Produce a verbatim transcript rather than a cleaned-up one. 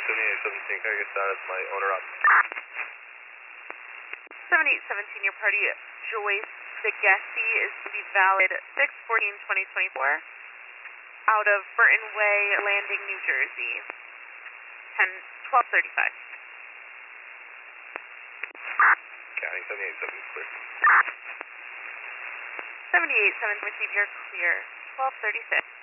seventy-eight seventeen, can I get status? My owner up. seventy-eight seventeen, your party, Joyce Segessi, is to be valid six fourteen twenty twenty-four out of Burton Way, Landing, New Jersey, ten twelve thirty-five. County seventy-eight seven, clear. seventy-eight seven, receive your clear, twelve thirty-six.